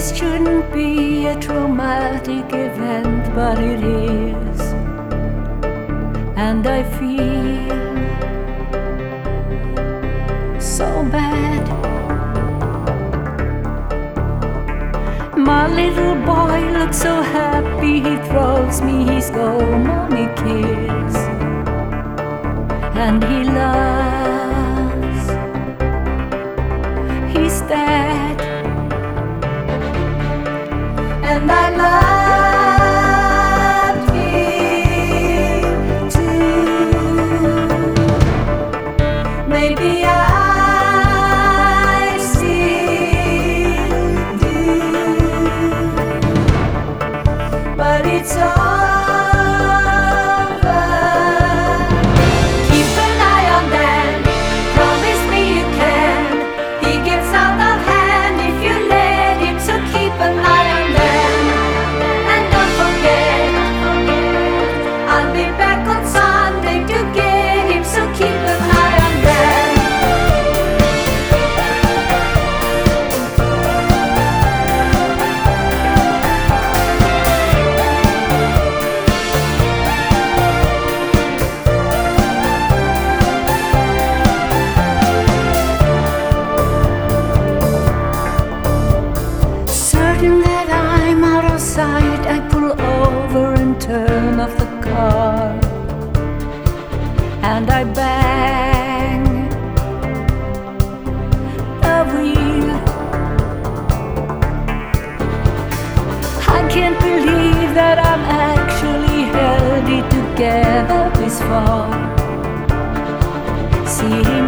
this shouldn't be a traumatic event, but it is. And I feel so bad. My little boy looks so happy, he throws me his go mommy kiss. And he laughs, he's dead. And I loved him too. Maybe I still do, but it's over. Keep an eye on Dan, promise me you can. He gets out of hand if you let him, so keep an eye on Dan. And don't forget, I'll be back on Sunday to get him, so keep an eye on Dan. Certain that I'm out of sight, I pull over and turn off the car. And I bang the wheel. I can't believe that I'm actually held it together this far. See